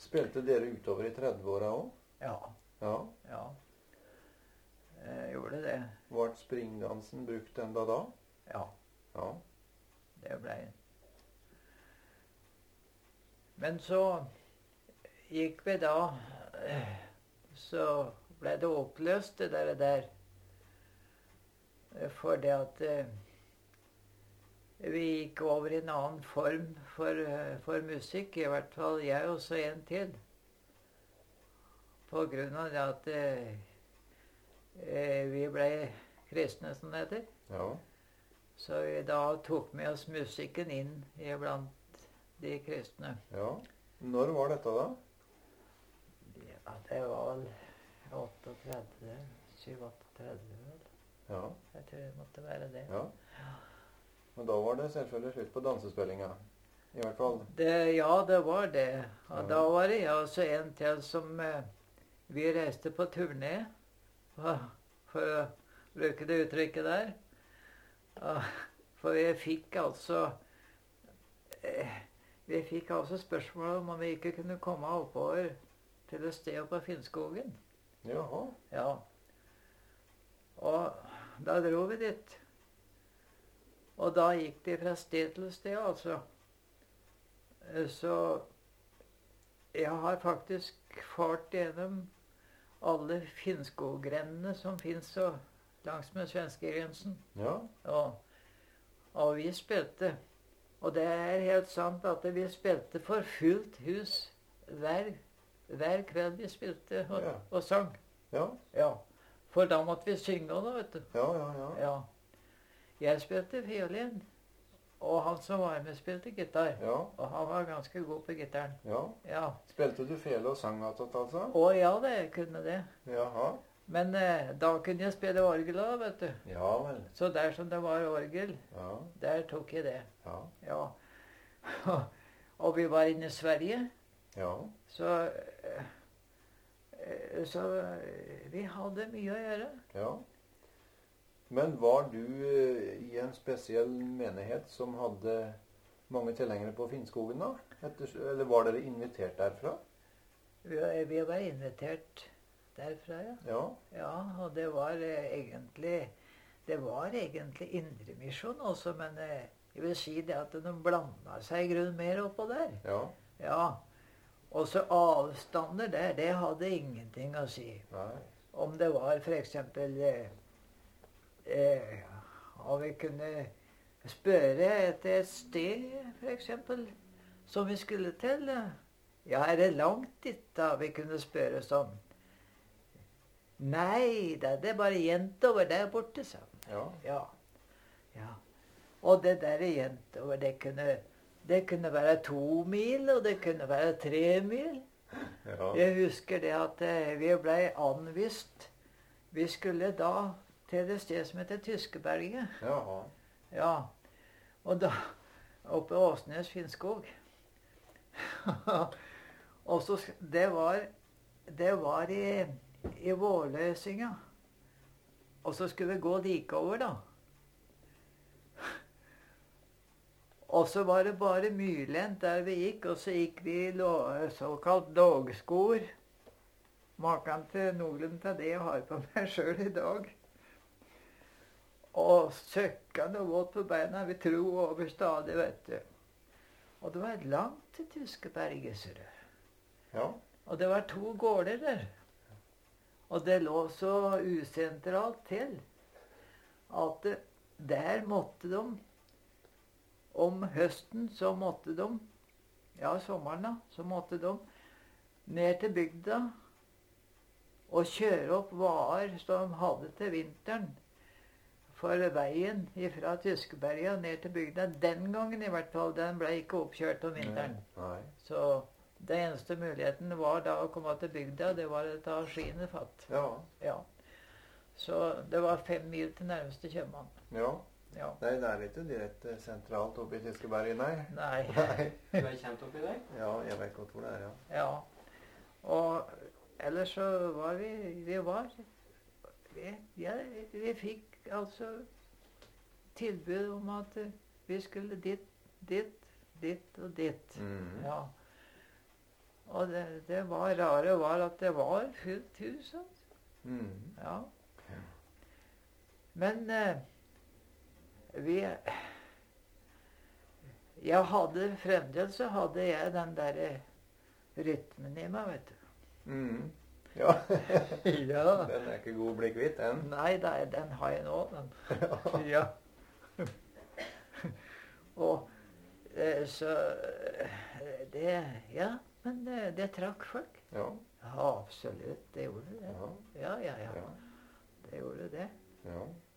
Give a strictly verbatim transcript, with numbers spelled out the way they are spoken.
Spilte dere utover i tredve-åra også? Ja. Ja. Ja. Jeg gjorde det. Var springdansen brukt enda da? Ja. Ja. Det ble. Men så gikk vi da, så ble det oppløst det der, der. For det at eh, vi gikk over i en annen form for, for musikk, i hvert fall jeg og så en til. På grunn av det at eh, vi ble kristne, som det heter. Ja. Så vi da tok med oss musikken inn iblant de kristne. Ja. Når var dette da? Ja, det var vel otteogtredve, syv-otteogtredve, vel. Ja. Jeg tror det måtte være det. Ja. Men da var det selvfølgelig slutt på dansespillinga. I hvert fall. Det, ja, det var det. Og Ja. da var det jeg også en til som eh, vi reiste på turné, for, for å bruke det uttrykket der. Og, for vi fikk altså eh, vi fikk altså spørsmål om vi ikke kunne komme oppover til et sted på Finnskogen. Jaha. Ja. Og da dro vi dit. Og da gikk de fra sted til sted, altså. Eh, Så jeg har faktisk fart gjennom alle Finnskogrendene som finnes så langs med svenskegrensen. Ja. Og, og vi spilte. Og det er helt sant at vi spilte for fullt hus hver, hver kveld vi spilte og, Ja. og sang. Ja. Ja. For da måtte vi synge også, vet du. Ja, ja, ja. Ja. Jeg spilte fiolin, og han som var med spilte gitar. Ja. Og han var ganske god på gitaren. Ja. Ja. Spilte du fele og sang attåt, altså? Å ja, det jeg kunne det. Jaha. Men eh, da kunne jeg spille orgel også, vet du. Ja vel. Så der som det var orgel, Ja. der tok jeg det. Ja. Ja. Og vi var inne i Sverige, Ja. så, eh, eh, så eh, vi hadde mye å gjøre. Ja. Men var du eh, i en spesiell menighet som hadde mange tilhengere på Finnskogen da? Etter, eller var dere invitert derfra? Vi, vi var invitert derfra, ja. Ja. Ja, og det var eh, egentlig det var egentlig indremisjon også, men eh, jeg vil si det at de blanda seg i grunnen mer oppå der. Ja. Ja. Og så avstander der, det hadde ingenting å si. Nei. Om det var for eksempel eh, eh, om vi kunne spørre etter et sted, for eksempel, som vi skulle til. eh. Ja, er det langt dit da vi kunne spørre sånn? Nei, da, det er bare jentover der borte, sa han. Ja. Ja. Ja. Og det der jentover, det kunne, det kunne være to mil, og det kunne være tre mil. Ja. Jeg husker det at eh, vi ble anvist. Vi skulle da til det sted som heter Tyskeberget. Jaha. Ja. Og da oppe i Åsnes Finnskog. Og så sk- det var det var i, i Vårløsinga. Og så skulle vi gå like over, da. Og så var det bare myrlendt der vi gikk, og så gikk vi i lå- såkalt dogskor. Maken til noen av det jeg har på meg sjøl i dag. Og søkkende og våt på beina. Vi tro over stadig, vet du. Og det var langt til Tyskeberget, ser du. Ja. Og det var to gårder der. Og det lå så usentralt til at det, der måtte de om høsten så måtte de, ja sommeren da, så måtte de ned til bygda og kjøre opp varer som de hadde til vinteren. For veien fra Tyskeberget ned til bygda, den gangen i hvert fall, den ble ikke oppkjørt om vinteren. Nei. Så det eneste muligheten var da å komme til bygda, det var å ta skiene fatt. Ja. Ja. Så det var fem mil til nærmeste kjøpmann. Ja. Ja. Nei, det er ikke direkte sentralt oppe i Tyskeberget, nei. Nei. Nei. Du er kjent oppi der? Ja, jeg vet godt hvor det er, ja. Ja. Og ellers så var vi, vi var, vi, ja, vi fikk altså tilbud om at eh, vi skulle dit, dit, dit og dit. Mhm. Ja. Og det, det var rare var at det var fullt hus. Altså. Mm. Ja. Men eh, vi Jeg hadde fremdeles så hadde jeg den derre rytmen i meg, vet du. Mm. Ja. Ja. Den er ikke god å bli kvitt, den. Nei, da, den har jeg nå, den. Ja. Og eh, så eh, det Ja, men det, det trakk folk. Ja. Ja, absolutt. Det gjorde det. Ja. Ja, ja, ja. Ja. Det gjorde det. Ja.